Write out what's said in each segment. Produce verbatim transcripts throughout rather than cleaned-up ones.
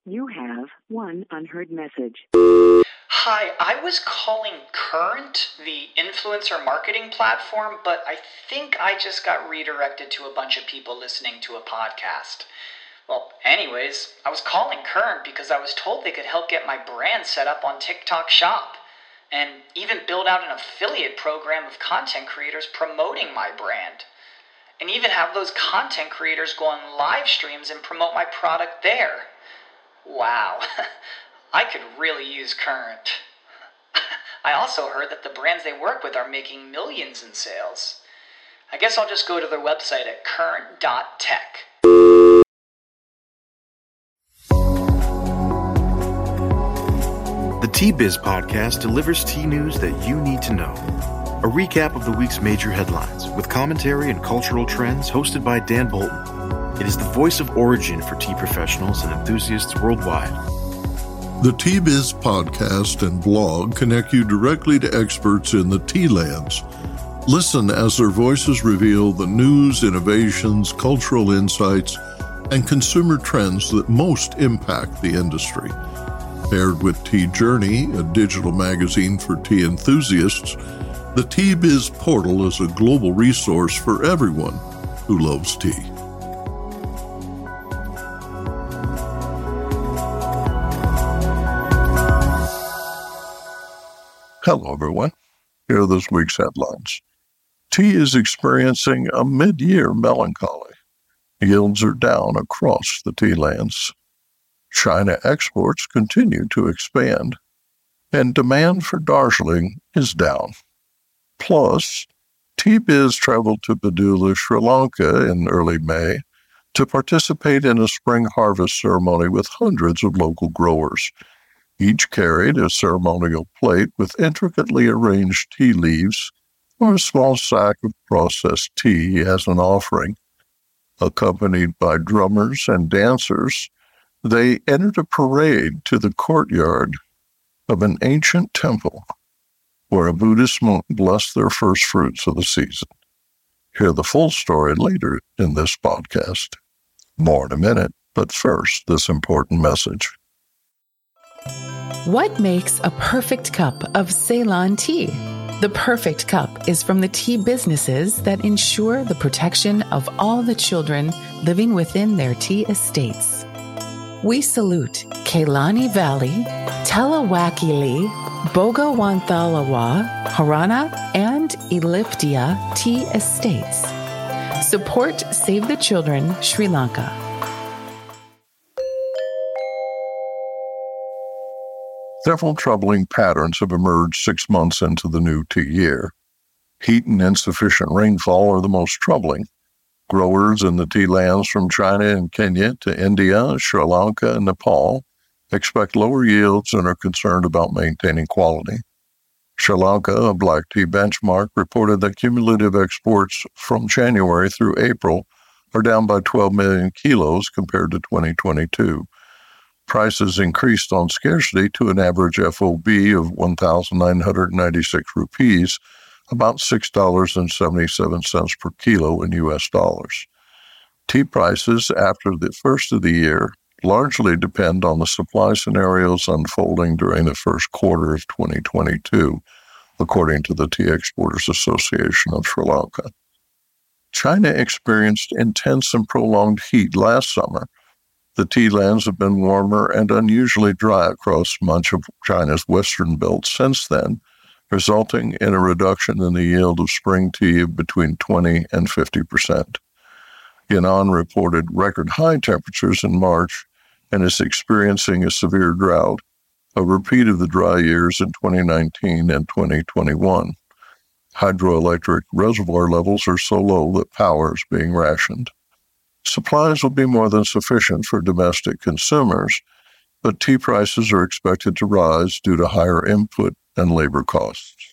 You have one unheard message. Hi, I was calling Current, the influencer marketing platform, but I think I just got redirected to a bunch of people listening to a podcast. Well, anyways, I was calling Current because I was told they could help get my brand set up on TikTok Shop, and even build out an affiliate program of content creators promoting my brand, and even have those content creators go on live streams and promote my product there. Wow, I could really use Current. I also heard that the brands they work with are making millions in sales. I guess I'll just go to their website at current dot tech. The T-Biz podcast delivers tea news that you need to know. A recap of the week's major headlines with commentary and cultural trends hosted by Dan Bolton. It is the voice of origin for tea professionals and enthusiasts worldwide. The T-Biz podcast and blog connect you directly to experts in the tea lands. Listen as their voices reveal the news, innovations, cultural insights, and consumer trends that most impact the industry. Paired with Tea Journey, a digital magazine for tea enthusiasts, the T-Biz portal is a global resource for everyone who loves tea. Hello, everyone. Here are this week's headlines. Tea is experiencing a mid-year melancholy. Yields are down across the tea lands. China exports continue to expand, and demand for Darjeeling is down. Plus, T-Biz traveled to Padula, Sri Lanka in early May to participate in a spring harvest ceremony with hundreds of local growers. Each carried a ceremonial plate with intricately arranged tea leaves or a small sack of processed tea as an offering. Accompanied by drummers and dancers, they entered a parade to the courtyard of an ancient temple where a Buddhist monk blessed their first fruits of the season. Hear the full story later in this podcast. More in a minute, but first, this important message. What makes a perfect cup of Ceylon tea? The perfect cup is from the tea businesses that ensure the protection of all the children living within their tea estates. We salute Kailani Valley, Telawakili, Bogawantalawa, Harana, and Elliptia tea estates. Support Save the Children, Sri Lanka. Several troubling patterns have emerged six months into the new tea year. Heat and insufficient rainfall are the most troubling. Growers in the tea lands from China and Kenya to India, Sri Lanka, and Nepal expect lower yields and are concerned about maintaining quality. Sri Lanka, a black tea benchmark, reported that cumulative exports from January through April are down by twelve million kilos compared to twenty twenty-two. Prices increased on scarcity to an average F O B of one thousand nine hundred ninety-six rupees, about six dollars and seventy-seven cents per kilo in U S dollars. Tea prices after the first of the year largely depend on the supply scenarios unfolding during the first quarter of twenty twenty-two, according to the Tea Exporters Association of Sri Lanka. China experienced intense and prolonged heat last summer. The tea lands have been warmer and unusually dry across much of China's western belt since then, resulting in a reduction in the yield of spring tea of between twenty and fifty percent. Yunnan reported record high temperatures in March and is experiencing a severe drought, a repeat of the dry years in twenty nineteen and twenty twenty-one. Hydroelectric reservoir levels are so low that power is being rationed. Supplies will be more than sufficient for domestic consumers, but tea prices are expected to rise due to higher input and labor costs.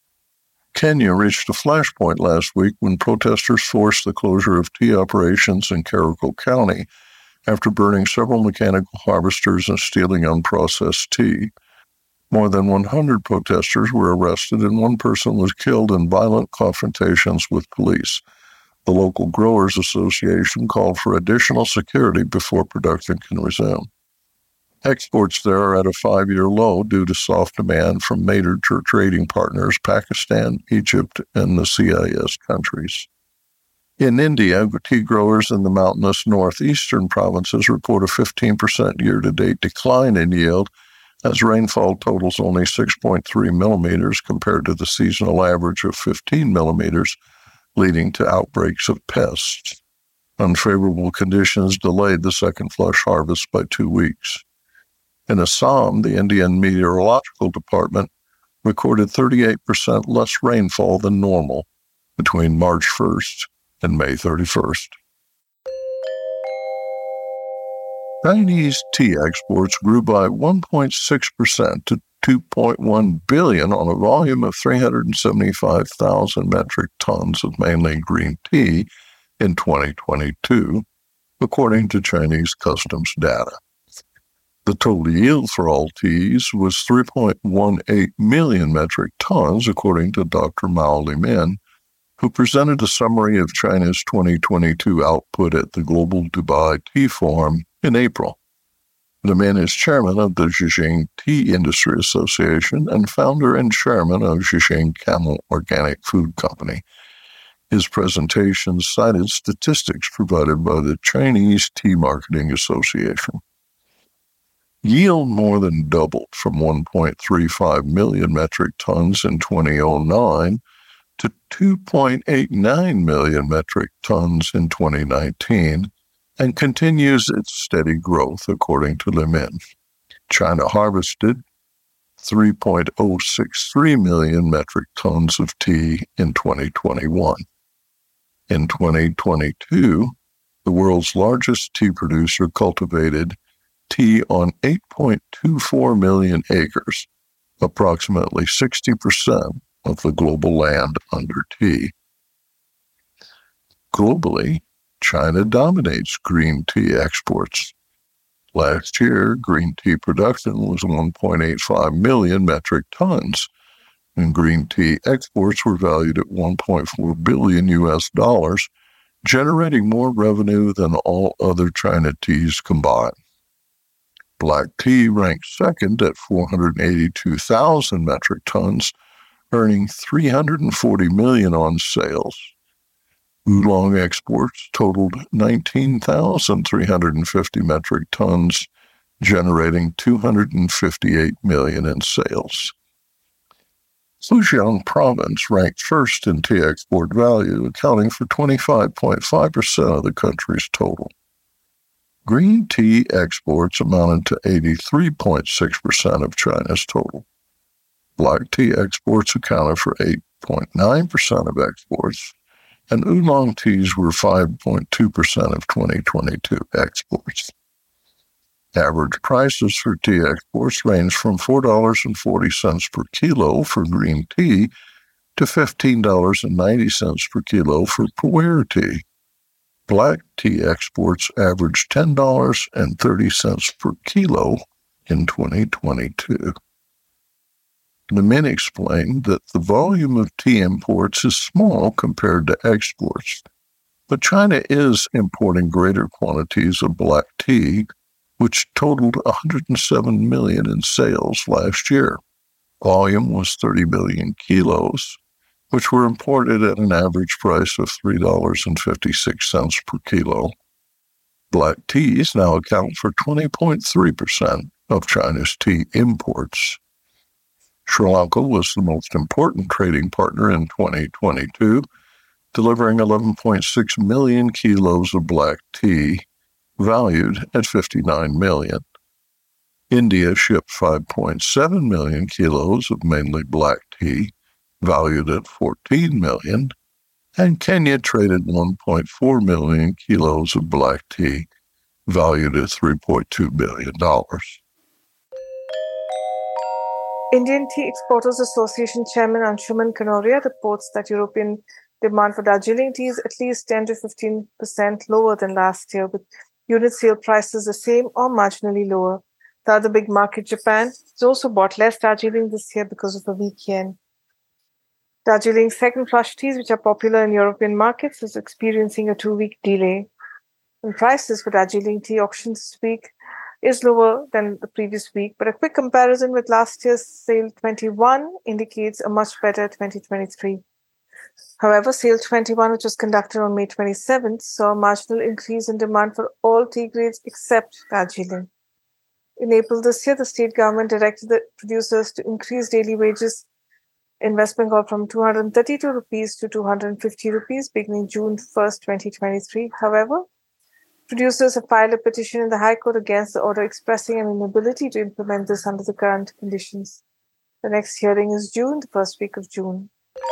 Kenya reached a flashpoint last week when protesters forced the closure of tea operations in Kericho County after burning several mechanical harvesters and stealing unprocessed tea. More than one hundred protesters were arrested and one person was killed in violent confrontations with police. The local Growers Association called for additional security before production can resume. Exports there are at a five-year low due to soft demand from major trading partners Pakistan, Egypt, and the C I S countries. In India, tea growers in the mountainous northeastern provinces report a fifteen percent year-to-date decline in yield as rainfall totals only six point three millimeters compared to the seasonal average of fifteen millimeters, leading to outbreaks of pests. Unfavorable conditions delayed the second flush harvest by two weeks. In Assam, the Indian Meteorological Department recorded thirty-eight percent less rainfall than normal between March first and May thirty-first. Chinese tea exports grew by one point six percent to two point one billion dollars on a volume of three hundred seventy-five thousand metric tons of mainly green tea in twenty twenty-two, according to Chinese customs data. The total yield for all teas was three point one eight million metric tons, according to Doctor Mao Limin, who presented a summary of China's twenty twenty-two output at the Global Dubai Tea Forum in April. Limin is chairman of the Zhejiang Tea Industry Association and founder and chairman of Zhejiang Camel Organic Food Company. His presentation cited statistics provided by the Chinese Tea Marketing Association. Yield more than doubled from one point three five million metric tons in two thousand nine to two point eight nine million metric tons in twenty nineteen and continues its steady growth, according to Limin. China harvested three point oh six three million metric tons of tea in twenty twenty-one. In twenty twenty-two, the world's largest tea producer cultivated tea on eight point two four million acres, approximately sixty percent of the global land under tea. Globally, China dominates green tea exports. Last year, green tea production was one point eight five million metric tons, and green tea exports were valued at one point four billion U S dollars, generating more revenue than all other China teas combined. Black tea ranked second at four hundred eighty-two thousand metric tons, earning three hundred forty million dollars on sales. Oolong exports totaled nineteen thousand three hundred fifty metric tons, generating two hundred fifty-eight million dollars in sales. Fujian province ranked first in tea export value, accounting for twenty-five point five percent of the country's total. Green tea exports amounted to eighty-three point six percent of China's total. Black tea exports accounted for eight point nine percent of exports, and oolong teas were five point two percent of twenty twenty-two exports. Average prices for tea exports range from four dollars and forty cents per kilo for green tea to fifteen dollars and ninety cents per kilo for pu'er tea. Black tea exports averaged ten dollars and thirty cents per kilo in twenty twenty-two. Limin explained that the volume of tea imports is small compared to exports, but China is importing greater quantities of black tea, which totaled one hundred seven million in sales last year. Volume was thirty million kilos, which were imported at an average price of three dollars and fifty-six cents per kilo. Black teas now account for twenty point three percent of China's tea imports. Sri Lanka was the most important trading partner in twenty twenty-two, delivering eleven point six million kilos of black tea, valued at fifty-nine million. India shipped five point seven million kilos of mainly black tea, valued at fourteen million, and Kenya traded one point four million kilos of black tea, valued at three point two billion dollars. Indian Tea Exporters Association Chairman Anshuman Kanoria reports that European demand for Darjeeling tea is at least ten to fifteen percent lower than last year, with unit sale prices the same or marginally lower. The other big market, Japan, has also bought less Darjeeling this year because of a weak yen. Darjeeling's second flush teas, which are popular in European markets, is experiencing a two-week delay. And prices for Darjeeling tea auctions this week is lower than the previous week, but a quick comparison with last year's sale twenty-one indicates a much better twenty twenty-three. However, sale twenty-one, which was conducted on May twenty-seventh, saw a marginal increase in demand for all tea grades except Darjeeling. In April this year, the state government directed the producers to increase daily wages in West Bengal from two hundred thirty-two rupees to two hundred fifty rupees beginning June first, twenty twenty-three. However, producers have filed a petition in the High Court against the order, expressing an inability to implement this under the current conditions. The next hearing is June, the first week of June.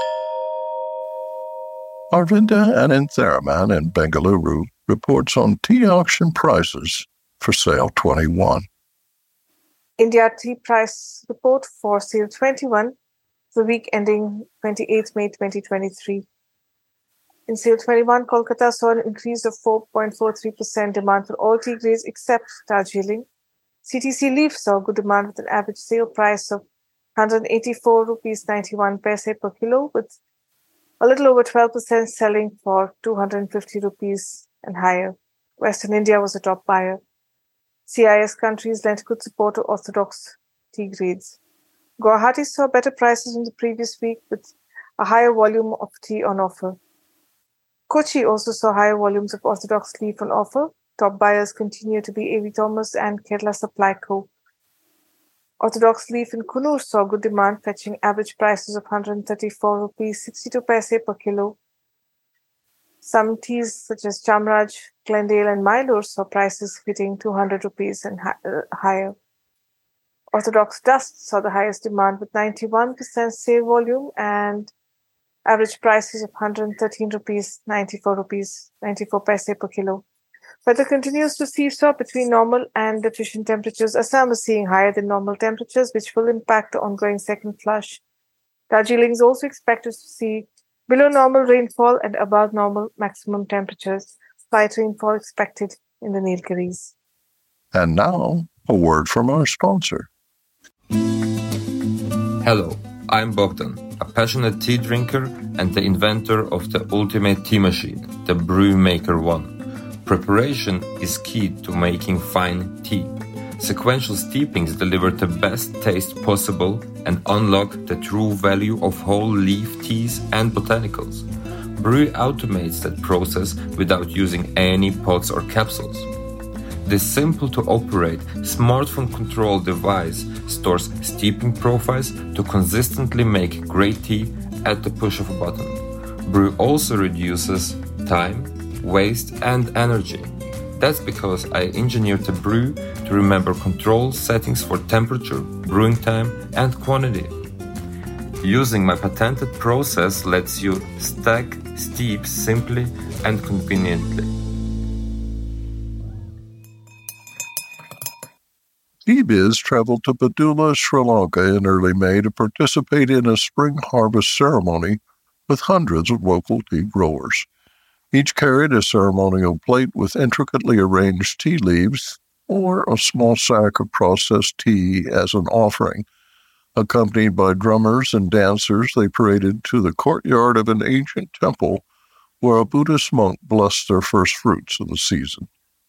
Arvinda Anantharaman in Bengaluru reports on tea auction prices for sale twenty-one. India Tea Price Report for sale twenty-one, the week ending twenty-eighth May twenty twenty-three. In sale twenty-one, Kolkata saw an increase of four point four three percent demand for all tea grades except Darjeeling. C T C Leaf saw good demand with an average sale price of one hundred eighty-four rupees ninety-one paise per kilo, with a little over twelve percent selling for two hundred fifty rupees and higher. Western India was a top buyer. C I S countries lent good support to orthodox tea grades. Guwahati saw better prices in the previous week with a higher volume of tea on offer. Kochi also saw higher volumes of orthodox leaf on offer. Top buyers continue to be A V Thomas and Kerala Supply Co. Orthodox leaf in Kannur saw good demand, fetching average prices of one hundred thirty-four rupees sixty-two paise per kilo. Some teas such as Chamraj, Glendale and Mylor saw prices hitting two hundred rupees and hi- uh, higher. Orthodox dust saw the highest demand with ninety-one percent sale volume and average prices of one hundred thirteen rupees, ninety-four rupees, ninety-four paise per kilo. Weather continues to seesaw between normal and deficient temperatures. Assam is seeing higher than normal temperatures, which will impact the ongoing second flush. Darjeeling is also expected to see below normal rainfall and above normal maximum temperatures. Slight rainfall expected in the Nilgiris. And now, a word from our sponsor. Hello, I'm Bogdan, a passionate tea drinker and the inventor of the ultimate tea machine, the Brew Maker One. Preparation is key to making fine tea. Sequential steepings deliver the best taste possible and unlock the true value of whole leaf teas and botanicals. Brew automates that process without using any pots or capsules. This simple-to-operate, smartphone-controlled device stores steeping profiles to consistently make great tea at the push of a button. Brew also reduces time, waste, and energy. That's because I engineered the brew to remember control settings for temperature, brewing time, and quantity. Using my patented process lets you stack steeps simply and conveniently. TeaBiz traveled to Badula, Sri Lanka in early May to participate in a spring harvest ceremony with hundreds of local tea growers. Each carried a ceremonial plate with intricately arranged tea leaves or a small sack of processed tea as an offering. Accompanied by drummers and dancers, they paraded to the courtyard of an ancient temple where a Buddhist monk blessed their first fruits of the season.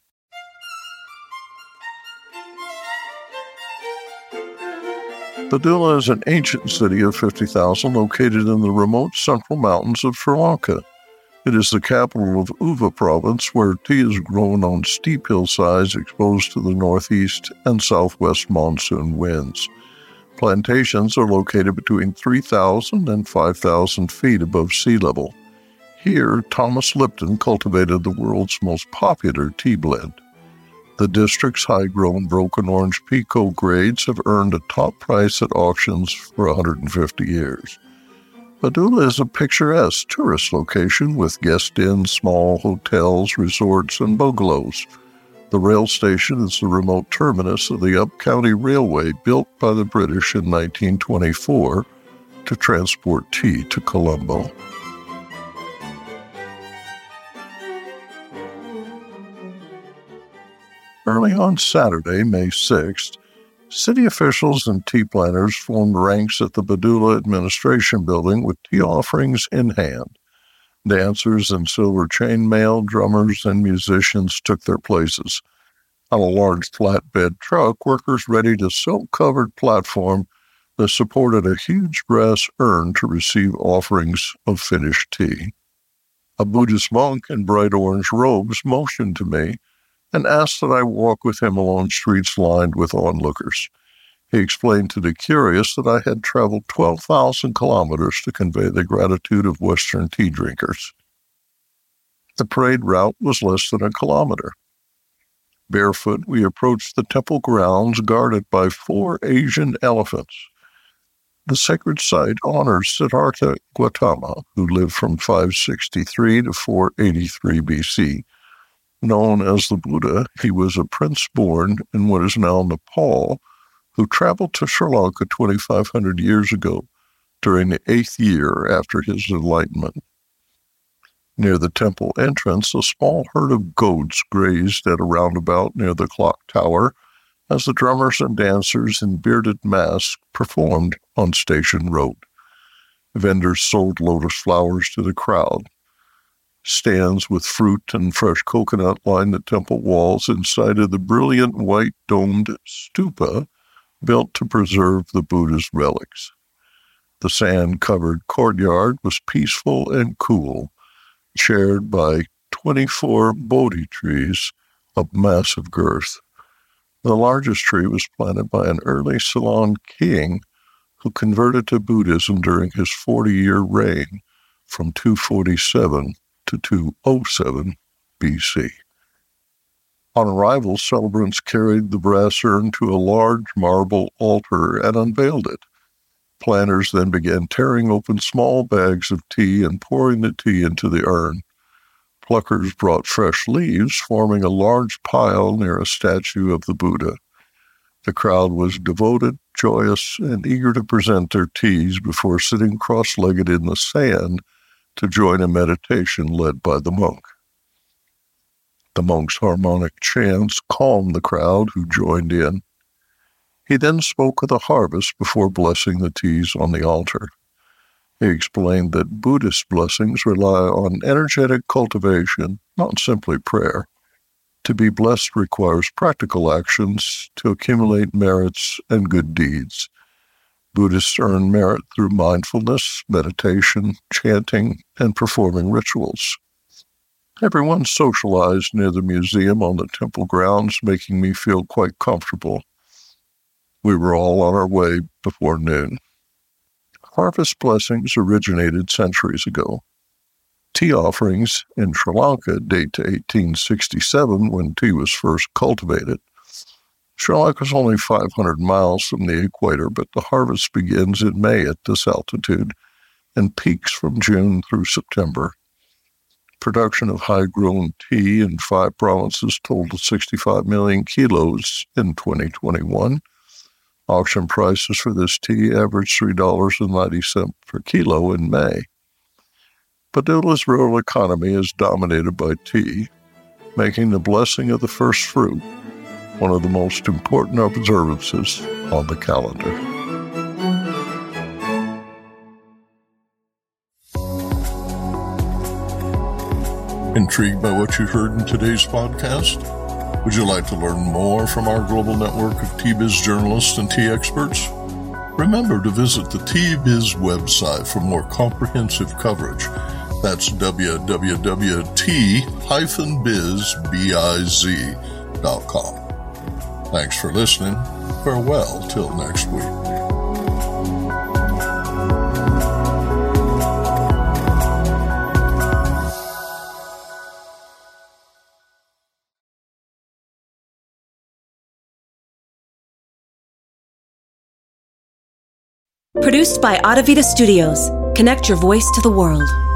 Badula is an ancient city of fifty thousand located in the remote central mountains of Sri Lanka. It is the capital of Uva province, where tea is grown on steep hillsides exposed to the northeast and southwest monsoon winds. Plantations are located between three thousand and five thousand feet above sea level. Here, Thomas Lipton cultivated the world's most popular tea blend. The district's high-grown broken orange Pico grades have earned a top price at auctions for one hundred fifty years. Badula is a picturesque tourist location with guest inns, small hotels, resorts, and bungalows. The rail station is the remote terminus of the Up-County Railway built by the British in nineteen twenty-four to transport tea to Colombo. Early on Saturday, May sixth, city officials and tea planters formed ranks at the Badula Administration Building with tea offerings in hand. Dancers in silver chainmail, drummers, and musicians took their places. On a large flatbed truck, workers readied a silk-covered platform that supported a huge brass urn to receive offerings of finished tea. A Buddhist monk in bright orange robes motioned to me and asked that I walk with him along streets lined with onlookers. He explained to the curious that I had traveled twelve thousand kilometers to convey the gratitude of Western tea drinkers. The parade route was less than a kilometer. Barefoot, we approached the temple grounds guarded by four Asian elephants. The sacred site honors Siddhartha Gautama, who lived from five sixty-three to four eighty-three B C. Known as the Buddha, he was a prince born in what is now Nepal, who traveled to Sri Lanka twenty-five hundred years ago during the eighth year after his enlightenment. Near the temple entrance, a small herd of goats grazed at a roundabout near the clock tower as the drummers and dancers in bearded masks performed on Station Road. Vendors sold lotus flowers to the crowd. Stands with fruit and fresh coconut lined the temple walls inside of the brilliant white domed stupa built to preserve the Buddha's relics. The sand-covered courtyard was peaceful and cool, shared by twenty-four Bodhi trees of massive girth. The largest tree was planted by an early Ceylon king who converted to Buddhism during his forty-year reign from two forty-seven to two oh seven B C. On arrival, celebrants carried the brass urn to a large marble altar and unveiled it. Planters then began tearing open small bags of tea and pouring the tea into the urn. Pluckers brought fresh leaves, forming a large pile near a statue of the Buddha. The crowd was devoted, joyous, and eager to present their teas before sitting cross-legged in the sand to join a meditation led by the monk. The monk's harmonic chants calmed the crowd who joined in. He then spoke of the harvest before blessing the teas on the altar. He explained that Buddhist blessings rely on energetic cultivation, not simply prayer. To be blessed requires practical actions to accumulate merits and good deeds. Buddhists earn merit through mindfulness, meditation, chanting, and performing rituals. Everyone socialized near the museum on the temple grounds, making me feel quite comfortable. We were all on our way before noon. Harvest blessings originated centuries ago. Tea offerings in Sri Lanka date to eighteen sixty-seven, when tea was first cultivated. Sri Lanka is only five hundred miles from the equator, but the harvest begins in May at this altitude and peaks from June through September. Production of high-grown tea in five provinces totaled sixty-five million kilos in twenty twenty-one. Auction prices for this tea averaged three dollars and ninety cents per kilo in May. Padulla's rural economy is dominated by tea, making the blessing of the first fruit one of the most important observances on the calendar. Intrigued by what you heard in today's podcast? Would you like to learn more from our global network of Tea-Biz journalists and tea experts? Remember to visit the Tea-Biz website for more comprehensive coverage. That's w w w dot tea dash biz dot com. Thanks for listening. Farewell till next week. Produced by Adavita Studios. Connect your voice to the world.